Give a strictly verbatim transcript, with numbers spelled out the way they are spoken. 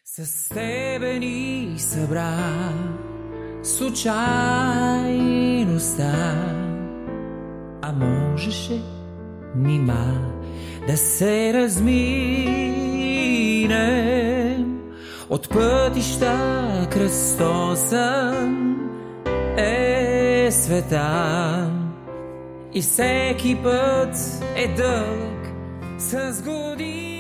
С тебе ни събра случайността, а можеше нима да се разминем от пътища кръстосен е света. И всеки път е дълъг с години.